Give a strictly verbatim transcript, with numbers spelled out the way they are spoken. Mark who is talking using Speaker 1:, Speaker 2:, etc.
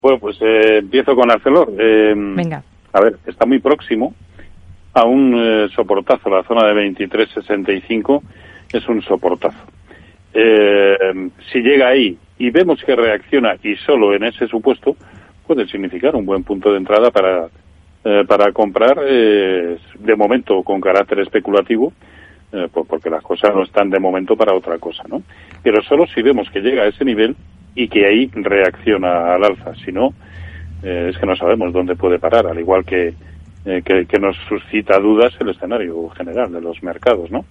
Speaker 1: Bueno, pues eh, empiezo con Arcelor. Eh,
Speaker 2: Venga.
Speaker 1: A ver, está muy próximo a un eh, soportazo. La zona de veintitrés sesenta y cinco es un soportazo. Eh, si llega ahí y vemos que reacciona y solo en ese supuesto, puede significar un buen punto de entrada para eh, para comprar, eh, de momento con carácter especulativo, eh, pues porque las cosas no están de momento para otra cosa, ¿no? Pero solo si vemos que llega a ese nivel y que ahí reacciona al alza. Si no, eh, es que no sabemos dónde puede parar, al igual que, eh, que, que nos suscita dudas el escenario general de los mercados, ¿no?